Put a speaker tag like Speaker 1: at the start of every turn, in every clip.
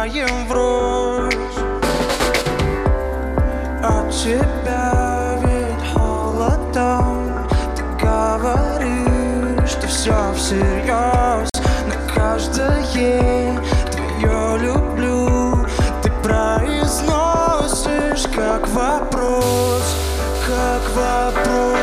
Speaker 1: играем врозь. От тебя ведь холодом. Ты говоришь, что все всерьез. На каждое твое люблю ты произносишь как вопрос, как вопрос.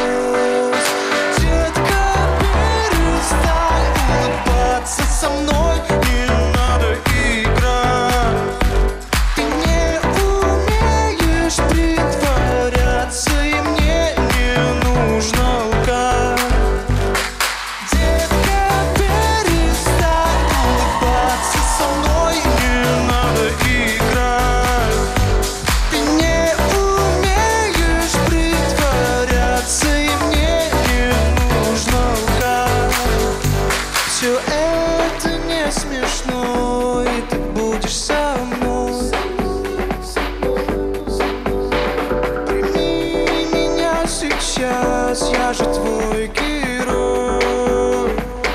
Speaker 1: Детка, перестань улыбаться со мной, не надо играть. Ты не умеешь притворяться, и мне не нужно лгать. Детка, перестань улыбаться со мной, не надо играть. Ты не умеешь притворяться, и мне не нужно лгать. Все это не смешно, и ты будешь со мной. Прими меня сейчас, я же твой герой.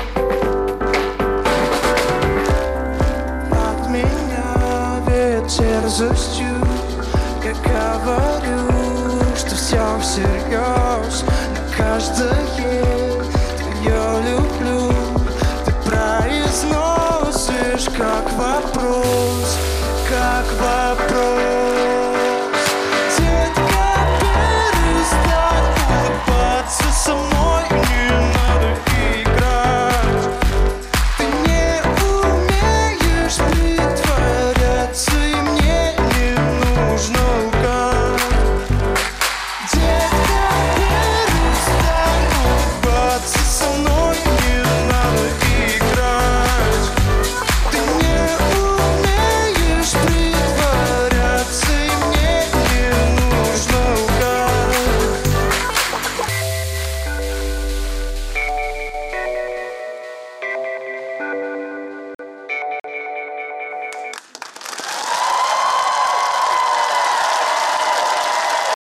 Speaker 1: От меня ведь дерзостью я говорю, что все всерьез. На каждое твое люблю ты произносишь как вопрос, как вопрос.